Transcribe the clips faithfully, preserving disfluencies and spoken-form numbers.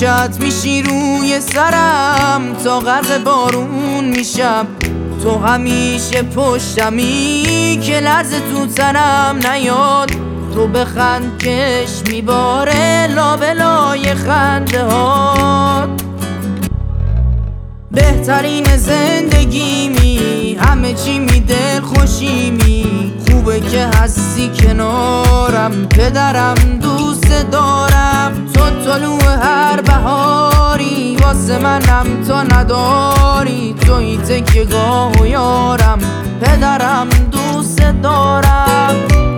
چت میشی روی سرم تا غرق بارون میشم. تو همیشه پشتمی که لرز تو تنم نیاد. تو بخند کش میباره لابلای خنده هات. بهترین زندگیمی، همه چی می دل خوشیمی. خوبه که هستی کنارم، پدرم دوست دارم. تو طلوع هر بهاری، واسه منم تا نداری. توی تکیه گاه و یارم، پدرم دوست دارم.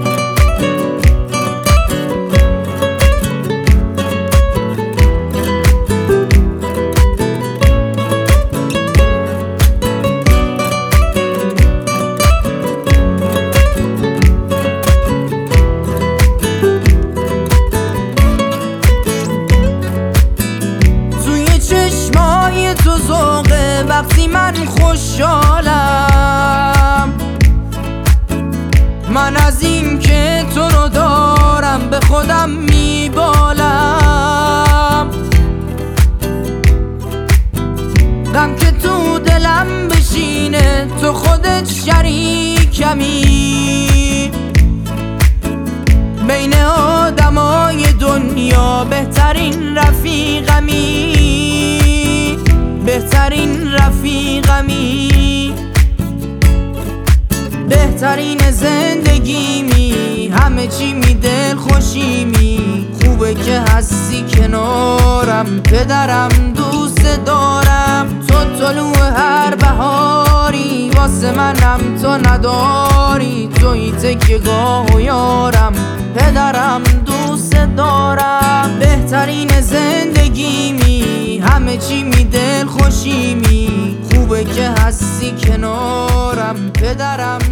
تو ذوقه وقتی من خوشحالم. من از این که تو رو دارم به خودم میبالم. غم که تو دلم بشینه تو خودت شریکمی. بین آدمای دنیا بهترین رفیقمی، بهترین رفیقمی. بهترین زندگیمی، همه چی می دل خوشیمی. خوبه که هستی کنارم، پدرم دوست دارم. تو طلوع هر بهاری، واسه منم تو نداری. توی تکیه گاه و یارم، پدرم دوست دارم. بهترین زندگیمی، همه چی می دل خوشیمی. خوبه که هستی کنارم، پدرم